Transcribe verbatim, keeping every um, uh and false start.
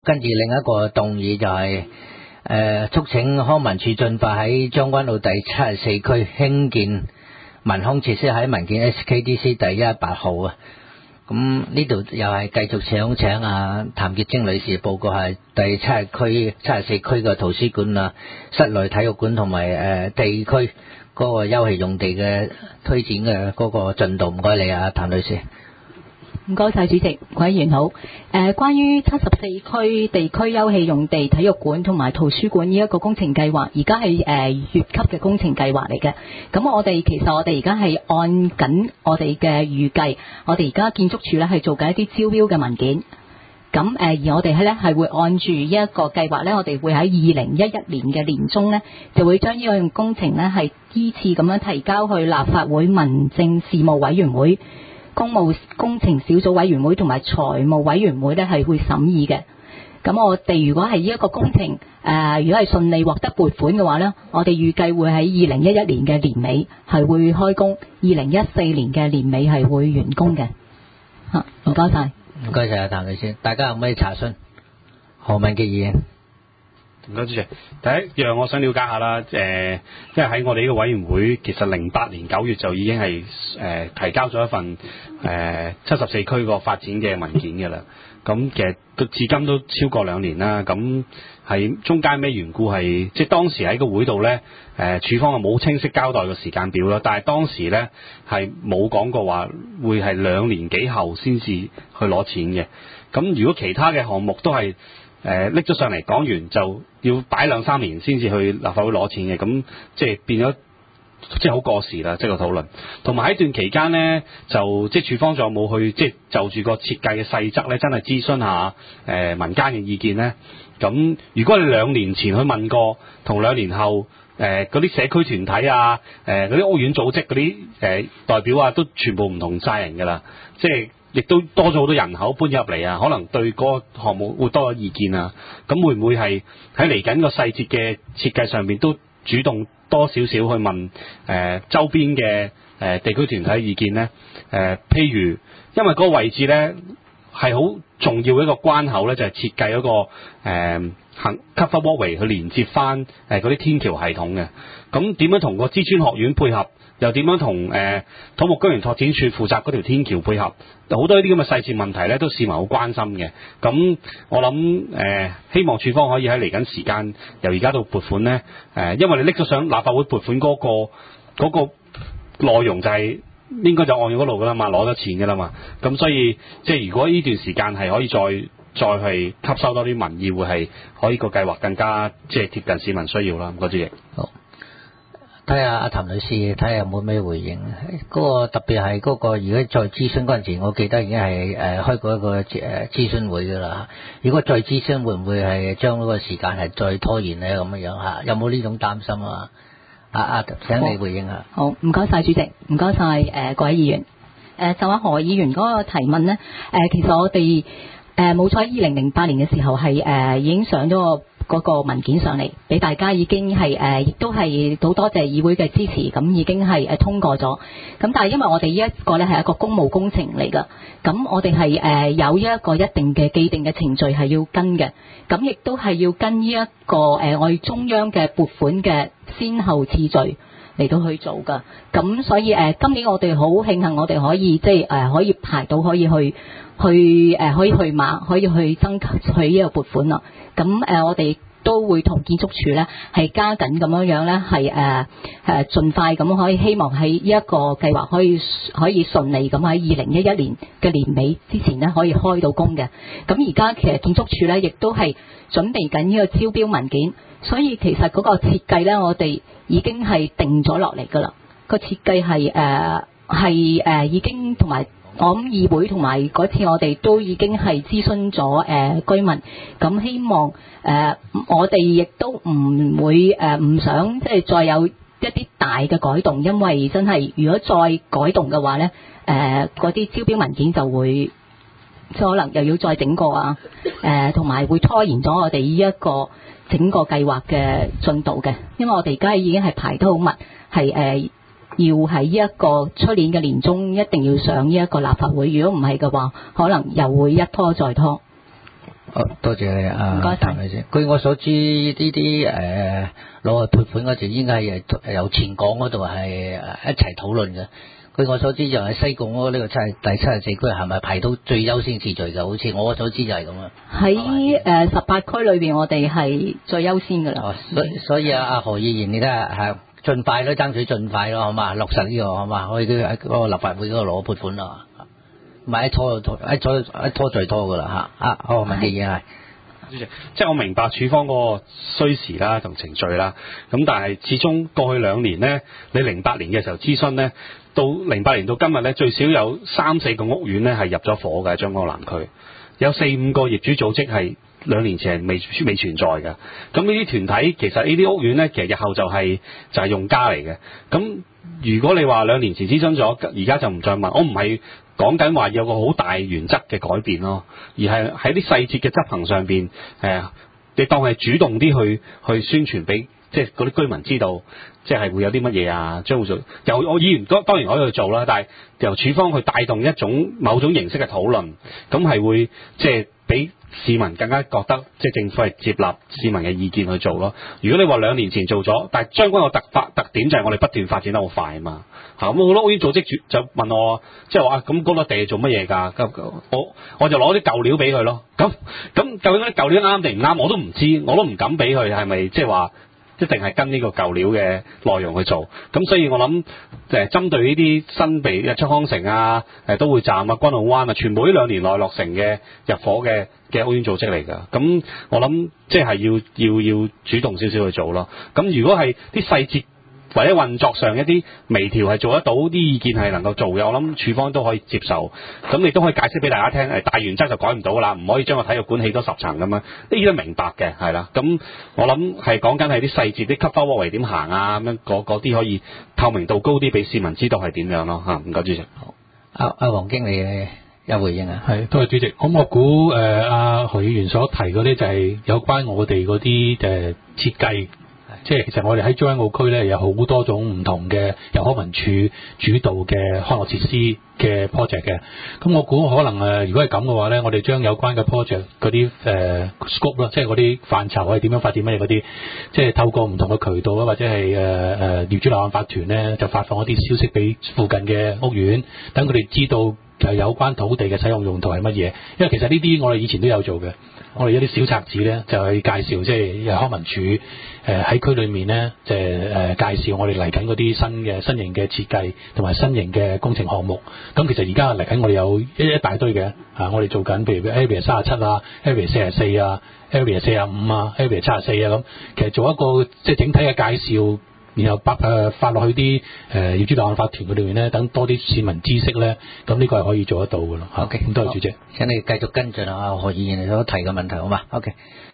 跟住另一個動議就係、是、誒、呃、促請康文署盡快喺將軍澳第七十四區興建民康設施，喺文件 S K D C 第一一八號啊。咁呢度又係繼續請請啊譚潔貞女士報告係第七十區七十四區嘅圖書館啊、室內體育館同埋誒地區嗰個休憩用地嘅推展嘅嗰個進度。唔該你啊，譚女士。 唔該晒主席，各位議員好。誒、呃，關於七十四區地區休憩用地、體育館同埋圖書館呢一個工程計劃，而家係誒乙級嘅工程計劃嚟嘅。咁我哋其實我哋而家係按緊我哋嘅預計，我哋而家建築署咧係做緊一啲招標嘅文件。咁誒、呃，而我哋咧係會按住呢一個計劃咧，我哋會喺二零一一年嘅年中咧，就會將呢個工程咧係依次咁樣提交去立法會民政事務委員會、公務工程小組委員會同埋財務委員會咧係會審議嘅。咁我哋如果係呢一個工程誒、呃，如果係順利獲得撥款嘅話咧，我哋預計會喺二零一一年嘅年尾係會開工，二零一四年嘅年尾係會完工嘅。嚇，唔該晒。 唔該晒啊，譚女士。大家有咩查詢？何文傑議員。 唔該主席，第一樣我想了解下啦，誒、呃，即係喺我哋呢個委員會，其實零八年九月就已經係誒、呃、提交咗一份誒七十四區個發展嘅文件嘅啦。咁其實到至今都超過兩年啦。咁係中間咩緣故係，即係當時喺個會度咧，誒、呃、署方係冇清晰交代個時間表啦。但係當時咧係冇講過話會係兩年幾後先至去攞錢嘅。咁如果其他嘅項目都係誒拎咗上嚟講完就要擺兩三年先至去立法會攞錢嘅，咁即係變咗即係好過時啦，即係個討論。同埋喺段期間呢，就即係署方仲有冇去即係就住個設計嘅細則呢，真係諮詢下誒、呃、民間嘅意見呢？咁如果你兩年前去問過，同兩年後誒嗰啲社區團體啊、誒嗰啲屋苑組織嗰啲誒代表啊，都全部唔同晒人㗎啦，即係。亦都多咗好多人口搬入嚟啊，可能對嗰個項目會多咗意見啊。咁會唔會係喺嚟緊個細節嘅設計上面都主動多少少去問誒、呃、周邊嘅誒、呃、地區團體意見呢？誒、呃，譬如因為嗰個位置呢係好重要嘅一個關口呢，就係、是、設計嗰、那個誒行 cover walkway 去連接翻誒嗰啲天橋系統嘅。咁點樣同個知專學院配合？又點樣同誒、呃、土木工程拓展署負責嗰條天橋配合？好多呢啲咁嘅細節問題咧，都市民好關心嘅。咁我諗誒、呃，希望署方可以喺嚟緊時間，由而家到撥款咧，誒、呃，因為你拎咗上立法會撥款嗰、嗰個嗰、嗰個內容就係、是、應該就按嗰路噶啦嘛，攞咗錢噶啦嘛。咁所以即係如果呢段時間係可以再再係吸收多啲民意，會係可以個計劃更加即係貼近市民需要啦。唔該主席。 好。睇下阿譚女士，睇下有冇咩回應。嗰、那個特別係嗰個，如果再諮詢嗰陣時，我記得已經係誒、呃、開過一個誒諮詢會噶啦。如果再諮詢，會唔會係將嗰個時間係再拖延咧？咁樣樣嚇，有冇呢種擔心啊？阿、啊、阿，請你回應下。 好，唔該晒主席，唔該晒誒各位議員。誒、呃、就阿何議員嗰個提問咧，誒、呃、其實我哋誒冇錯，二零零八年嘅時候係誒、呃、已經上咗個。嗰個文件上嚟，俾大家已經係誒，亦都係好多謝議會嘅支持，咁已經係誒通過咗。咁但係因為我哋呢一個咧係一個公務工程嚟㗎，咁我哋係誒有一個一定嘅既定嘅程序係要跟嘅，咁亦都係要跟呢一個誒我哋中央嘅撥款嘅先後次序嚟到去做㗎。咁所以誒今年我哋好慶幸，我哋可以即係誒可以排到可以去去誒可以去馬，可以去爭取呢個撥款啦。咁誒、呃，我哋都會同建築署咧係加緊咁樣樣咧，係誒誒盡快咁可以希望喺呢一個計劃可以可以順利咁喺二零一一年嘅年尾之前咧可以開到工嘅。咁而家其實建築署咧亦都係準備緊呢個招標文件，所以其實嗰個設計咧我哋已經係定咗落嚟㗎啦。個設計係誒係誒已經同埋。我諗議會同埋嗰次我哋都已經係諮詢咗誒居民，咁希望誒、呃、我哋亦都唔會誒唔、呃、想即係再有一啲大嘅改動，因為真係如果再改動嘅話咧，誒嗰啲招標文件就會即係可能又要再整過啊，誒同埋會拖延咗我哋呢一個整個計劃嘅進度嘅，因為我哋而家已經係排得好密，係誒。呃要喺呢一個出年嘅年中一定要上呢一個立法會，如果唔係嘅話，可能又會一拖再拖。 好，多謝你啊， 唔該晒譚女士。據我所知，呢啲誒攞去撥款嗰時，應該係由前港嗰度係一齊討論嘅。據我所知就係西貢嗰呢個七第七十四區係咪排到最優先次序嘅？好似我所知就係咁啊。 喺誒十八區裏邊，我哋係最優先㗎啦。 哦，所以所以啊，阿何議員，你睇下係盡快咯，爭取盡快咯，好嘛？落實呢個好嘛？可以喺嗰個立法會嗰度攞撥款咯。唔係一拖就拖，一拖一拖再拖㗎啦嚇。啊，好問嘅嘢係。 主席，即係我明白處方嗰個需時啦同程序啦，咁但係始終過去兩年呢，你零八年嘅時候諮詢呢，到零八年到今日呢，最少有三四個屋苑呢係入咗伙嘅，將軍澳南區有四五個業主組織係兩年前係未未存在嘅。咁呢啲團體其實呢啲屋苑呢，其實日後就係、就係、用家嚟嘅。咁如果你話兩年前諮詢咗，而家就唔再問，我唔係講緊話有個好大原則嘅改變咯，而係喺啲細節嘅執行上邊，誒，你當係主動啲去去宣傳俾即係嗰啲居民知道，即係會有啲乜嘢啊，將會做。由我議員當然可以去做啦，但係由處方去帶動一種某種形式嘅討論，咁係會即係俾市民更加覺得即係政府係接納市民嘅意見去做咯。如果你話兩年前做咗，但係將軍澳特發特點就係我哋不斷發展得好快啊嘛。嚇咁好多屋苑組織就問我，即係話咁嗰個地做乜嘢㗎？咁我我就攞啲舊料俾佢咯。咁咁究竟啲舊料啱定唔啱，我都唔知，我都唔敢俾佢係咪即係話一定係跟呢個舊料嘅內容去做。咁所以我諗誒針對呢啲新地日出康城啊、誒都會站啊、君澳灣啊，全部呢兩年內落成嘅入伙嘅嘅屋苑組織嚟㗎。咁我諗即係要要要主動少少去做咯。咁如果係啲細節或者運作上一啲微調係做得到，啲意見係能夠做嘅，我諗處方都可以接受。咁你都可以解釋俾大家聽，誒大原則就改唔到㗎啦，唔可以將個體育館起多十層咁樣，呢啲都明白嘅，係啦。咁我諗係講緊係啲細節，啲 cover walkway 點行啊，咁樣嗰啲可以透明度高啲，俾市民知道係點樣咯嚇。唔該主席。 好，阿阿黃經理有回應啊？ 係，多謝主席。咁我估誒阿何議員所提嗰啲就係有關我哋嗰啲誒設計。即係其實我哋喺將軍澳區咧有好多種唔同嘅由康文署主導嘅康樂設施嘅 project 嘅，咁我估可能誒如果係咁嘅話咧，我哋將有關嘅 project 嗰啲誒 scope 咯，即係嗰啲範疇係點樣發展乜嘢嗰啲，即係透過唔同嘅渠道啊，或者係誒誒業主立案法團咧，就發放一啲消息俾附近嘅屋苑，等佢哋知道誒有關土地嘅使用用途係乜嘢。因為其實呢啲我哋以前都有做嘅，我哋有啲小冊子咧就係介紹即係康文署誒喺區裏面咧，即係誒介紹我哋嚟緊嗰啲新嘅新型嘅設計同埋新型嘅工程項目。咁其實而家嚟緊我哋有一一大堆嘅啊，我哋做緊譬如 Area 三十七啊 ，Area 四十四啊 ，Area 四十五啊 ，Area 七十四啊咁，其實做一個即係整體嘅介紹。然後發誒發落去啲誒業主立案法團嗰裏面咧，等多啲市民知識咧，咁呢個係可以做得到嘅咯。 OK， 咁多謝主席。 請你繼續跟進啊何議員所提嘅問題，好嘛？OK。